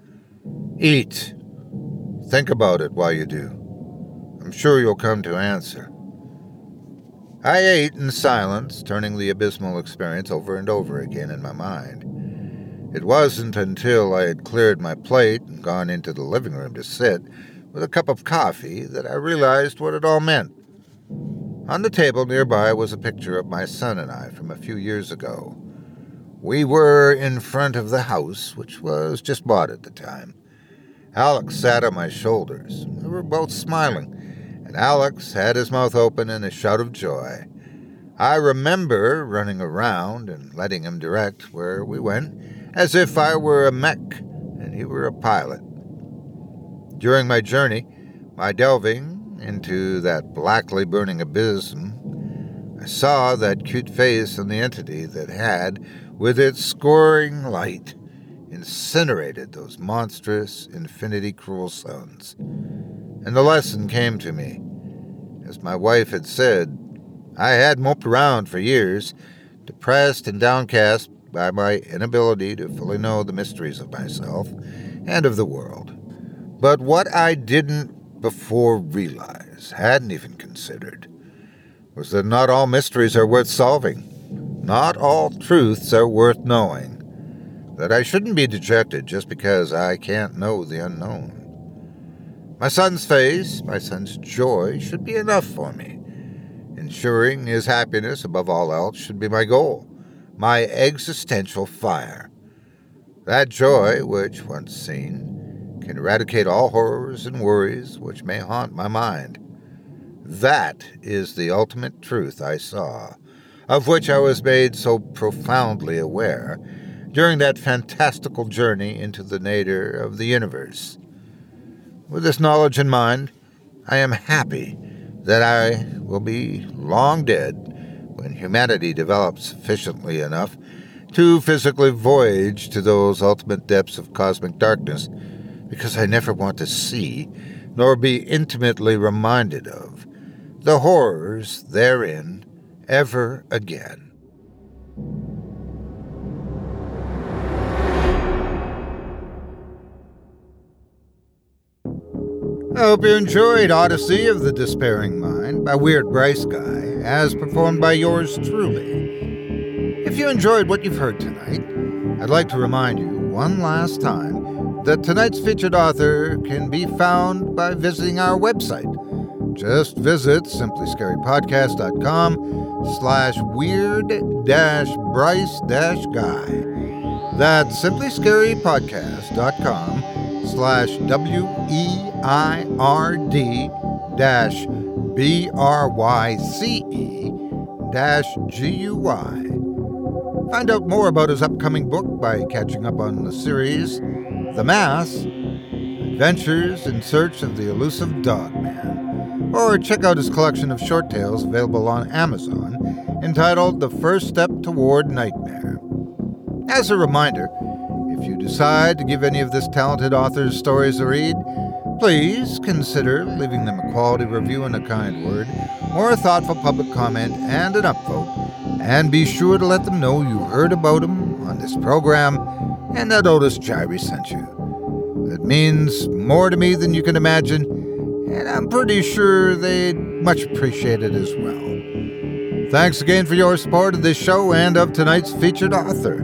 Eat. Think about it while you do. I'm sure you'll come to answer. I ate in silence, turning the abysmal experience over and over again in my mind. It wasn't until I had cleared my plate and gone into the living room to sit with a cup of coffee that I realized what it all meant. On the table nearby was a picture of my son and I from a few years ago. We were in front of the house, which was just bought at the time. Alex sat on my shoulders. We were both smiling, and Alex had his mouth open in a shout of joy. I remember running around and letting him direct where we went, as if I were a mech and he were a pilot. During my journey, my delving into that blackly burning abysm, I saw that cute face on the entity that had, with its scoring light, incinerated those monstrous, infinity-cruel suns. And the lesson came to me. As my wife had said, I had moped around for years, depressed and downcast by my inability to fully know the mysteries of myself and of the world. But what I didn't before realize, hadn't even considered, was that not all mysteries are worth solving. Not all truths are worth knowing. That I shouldn't be dejected just because I can't know the unknown. My son's face, my son's joy, should be enough for me. Ensuring his happiness above all else should be my goal, my existential fire. That joy, which, once seen, can eradicate all horrors and worries which may haunt my mind. That is the ultimate truth I saw, of which I was made so profoundly aware during that fantastical journey into the nadir of the universe. With this knowledge in mind, I am happy that I will be long dead when humanity develops sufficiently enough to physically voyage to those ultimate depths of cosmic darkness, because I never want to see, nor be intimately reminded of, the horrors therein ever again. I hope you enjoyed Odyssey of the Despairing Mind by Weird Bryce Guy, as performed by yours truly. If you enjoyed what you've heard tonight, I'd like to remind you one last time that tonight's featured author can be found by visiting our website. Just visit simplyscarypodcast.com/weird-bryce-guy. That's simplyscarypodcast.com/weird-bryce-guy. Find out more about his upcoming book by catching up on the series The Mass, Adventures in Search of the Elusive Dogman, or check out his collection of short tales available on Amazon entitled The First Step Toward Nightmare. As a reminder, if you decide to give any of this talented author's stories a read, please consider leaving them a quality review and a kind word, or a thoughtful public comment and an upvote, and be sure to let them know you heard about them on this program and that Otis Jiry sent you. It means more to me than you can imagine, and I'm pretty sure they'd much appreciate it as well. Thanks again for your support of this show and of tonight's featured author.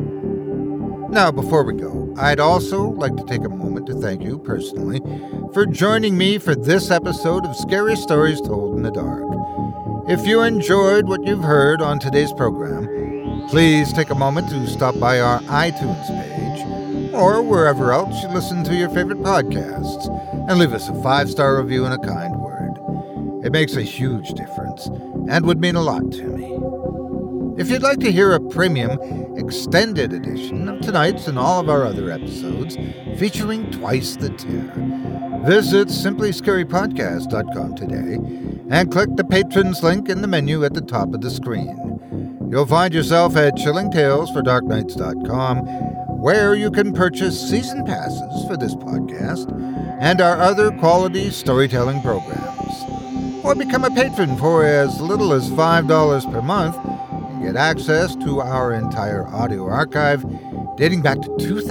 Now, before we go, I'd also like to take a moment to thank you personally for joining me for this episode of Scary Stories Told in the Dark. If you enjoyed what you've heard on today's program, please take a moment to stop by our iTunes page or wherever else you listen to your favorite podcasts and leave us a 5-star review and a kind word. It makes a huge difference and would mean a lot to me. If you'd like to hear a premium extended edition of tonight's and all of our other episodes featuring Twice the Terror, visit simplyscarypodcast.com today and click the Patrons link in the menu at the top of the screen. You'll find yourself at chillingtalesfordarknights.com, where you can purchase season passes for this podcast and our other quality storytelling programs. Or become a patron for as little as $5 per month and get access to our entire audio archive dating back to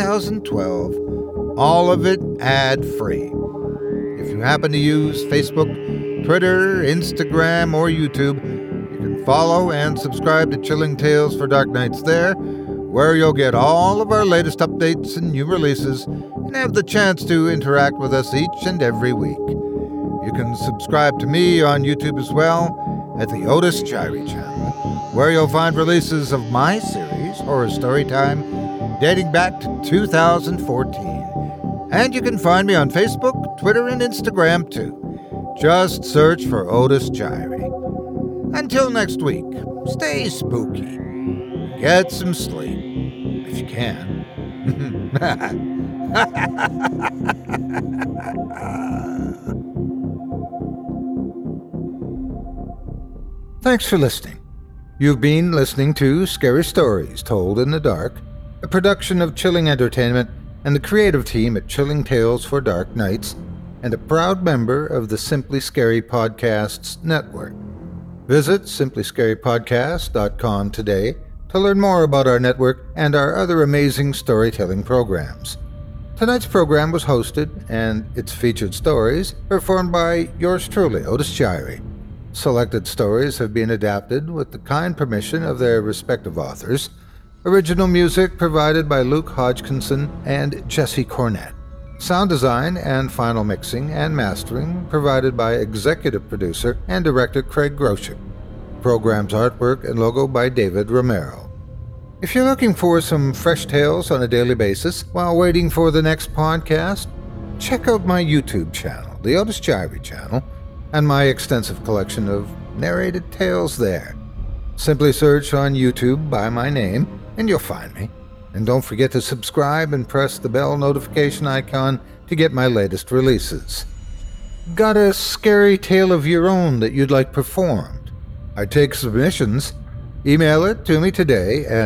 2012, all of it ad-free. If you happen to use Facebook, Twitter, Instagram, or YouTube, you can follow and subscribe to Chilling Tales for Dark Nights there, where you'll get all of our latest updates and new releases and have the chance to interact with us each and every week. You can subscribe to me on YouTube as well at the Otis Jiry channel, where you'll find releases of my series, Horror Storytime, dating back to 2014. And you can find me on Facebook, Twitter, and Instagram too. Just search for Otis Jiry. Until next week, stay spooky. Get some sleep, if you can. Thanks for listening. You've been listening to Scary Stories Told in the Dark, a production of Chilling Entertainment and the creative team at Chilling Tales for Dark Nights, and a proud member of the Simply Scary Podcasts network. Visit simplyscarypodcast.com today to learn more about our network and our other amazing storytelling programs. Tonight's program was hosted, and its featured stories performed by yours truly, Otis Jiry. Selected stories have been adapted with the kind permission of their respective authors. Original music provided by Luke Hodgkinson and Jesse Cornett. Sound design and final mixing and mastering provided by executive producer and director Craig Groshek. Program's artwork and logo by David Romero. If you're looking for some fresh tales on a daily basis while waiting for the next podcast, check out my YouTube channel, the Otis Jiry channel, and my extensive collection of narrated tales there. Simply search on YouTube by my name, and you'll find me. And don't forget to subscribe and press the bell notification icon to get my latest releases. Got a scary tale of your own that you'd like performed? I take submissions. Email it to me today at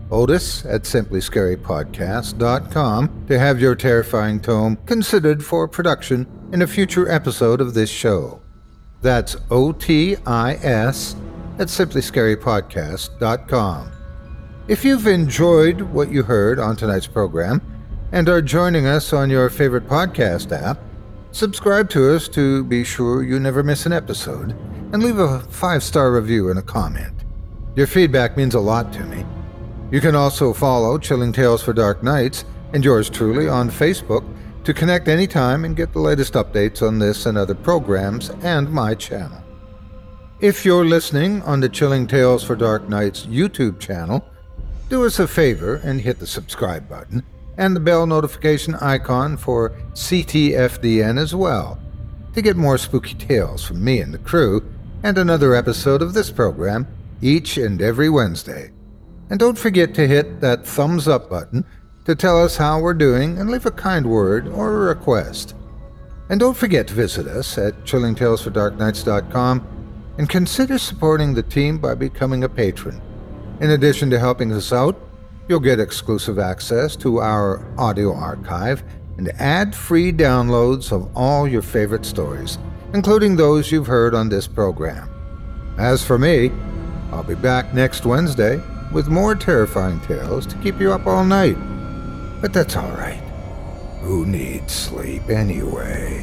Otis at simplyscarypodcast.com to have your terrifying tome considered for production in a future episode of this show. That's OTIS at simplyscarypodcast.com. If you've enjoyed what you heard on tonight's program and are joining us on your favorite podcast app, subscribe to us to be sure you never miss an episode, and leave a 5-star review and a comment. Your feedback means a lot to me. You can also follow Chilling Tales for Dark Nights and yours truly on Facebook to connect anytime and get the latest updates on this and other programs and my channel. If you're listening on the Chilling Tales for Dark Nights YouTube channel, do us a favor and hit the subscribe button and the bell notification icon for CTFDN as well to get more spooky tales from me and the crew and another episode of this program each and every Wednesday. And don't forget to hit that thumbs up button to tell us how we're doing and leave a kind word or a request. And don't forget to visit us at chillingtalesfordarknights.com and consider supporting the team by becoming a patron. In addition to helping us out, you'll get exclusive access to our audio archive and ad-free downloads of all your favorite stories, including those you've heard on this program. As for me, I'll be back next Wednesday with more terrifying tales to keep you up all night. But that's all right. Who needs sleep anyway?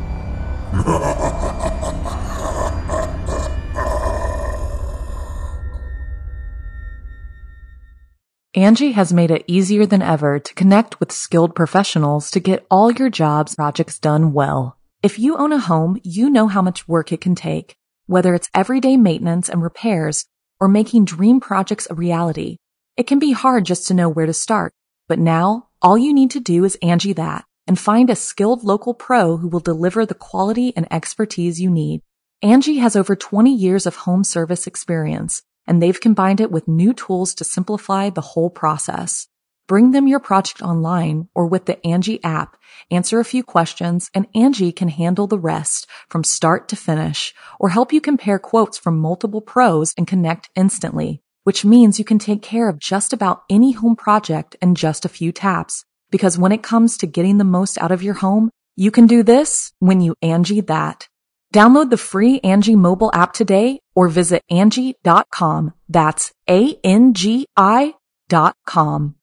Angie has made it easier than ever to connect with skilled professionals to get all your jobs projects done well. If you own a home, you know how much work it can take, whether it's everyday maintenance and repairs or making dream projects a reality. It can be hard just to know where to start, but now all you need to do is Angie that and find a skilled local pro who will deliver the quality and expertise you need. Angie has over 20 years of home service experience, and they've combined it with new tools to simplify the whole process. Bring them your project online or with the Angie app, answer a few questions, and Angie can handle the rest from start to finish, or help you compare quotes from multiple pros and connect instantly, which means you can take care of just about any home project in just a few taps. Because when it comes to getting the most out of your home, you can do this when you Angie that. Download the free Angie mobile app today or visit Angie.com. That's ANGI.com.